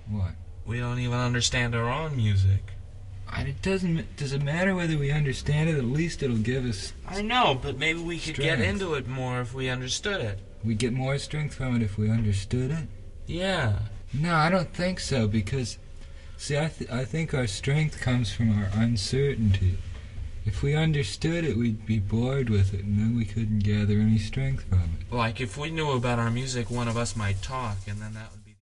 What? We don't even understand our own music. Does it matter whether we understand it? At least it'll give us... I know, but maybe we could get strength. into it more if we understood it. We'd get more strength from it if we understood it? Yeah. No, I don't think so, because... See, I think our strength comes from our uncertainty. If we understood it, we'd be bored with it, and then we couldn't gather any strength from it. Like, if we knew about our music, one of us might talk, and then that would be...